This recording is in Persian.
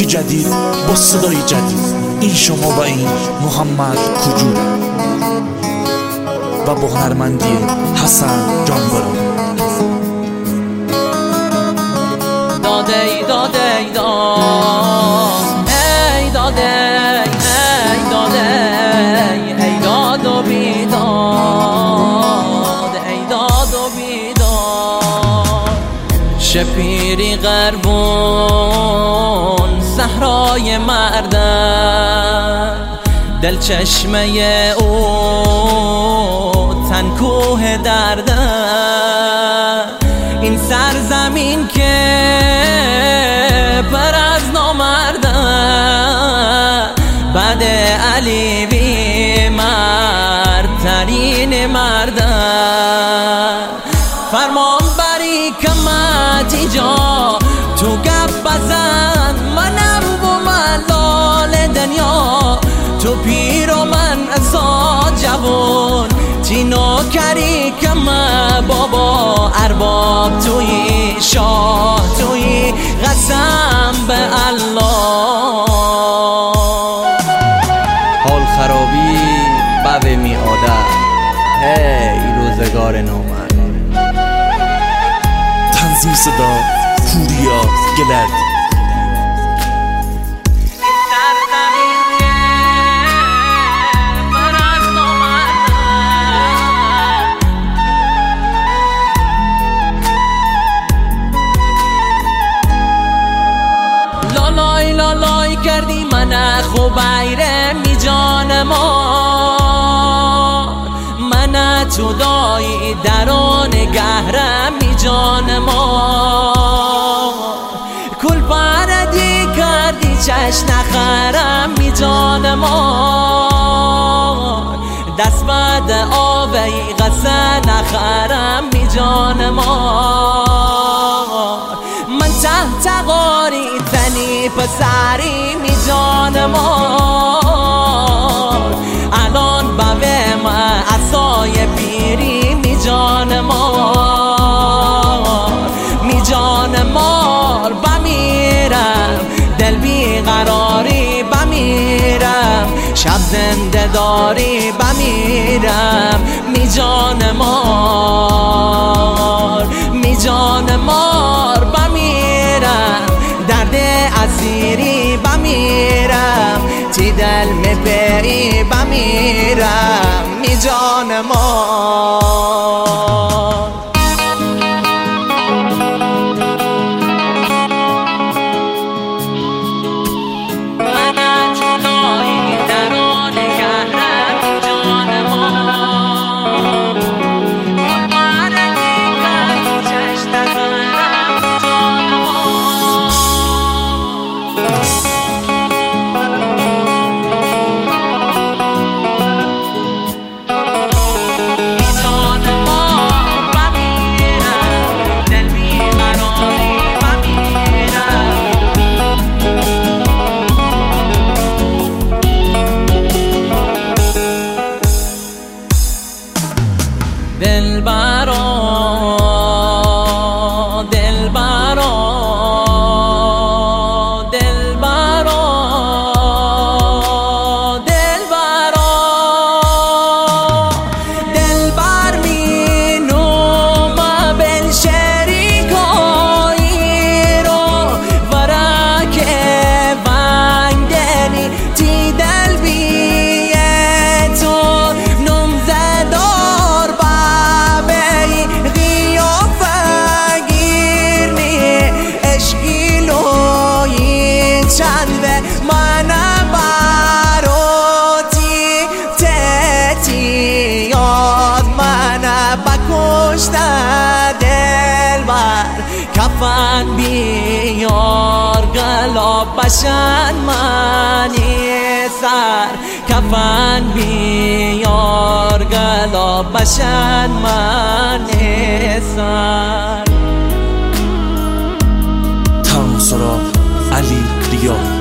موزیک جدید با صدای جدید. این شما و این محمد کجوره و با هنرمندی حسن جانبران. داده ای داده ای داده ای داده ای داد و بیداد ای داد و بیداد. شپیری غربون صحرای مردن، دل چشمه او تن کوه دردن. این سرزمین که پر از نامردن، بعد علی بی مردترین مردن. فرمان بری کمتی جا تو گپ بزن، منم و ملال دنیا تو پیر و من ازا جوان. تینو کری کم بابا ارباب توی شاه توی قسم به الله. حال خرابی بوه می آده هی روزگار نومن. تنظیم صدا پوریا گلد. لالای کردی من خوبیره می جان ما، من تو دایی درون گهرم می جان ما. کل پردی کردی چش نخرم می جان ما، دست بعد آوی غصه نخرم می جان ما. من تحت غاری تنی پسری می جان ما، الان بوه من عصای پیری می جان ما. می جان مار بمیرم، دل بی قراری بمیرم، شب زنده داری بمیرم. می جان مار می جان مار بمیرم، درد اسیری بمیرم، تی دل می بری بمیرم. می جان مار. کفن بیار گلاب بشن منی سر، کفن بیار گلاب بشن منی سر. تمام سرا علی ریاض.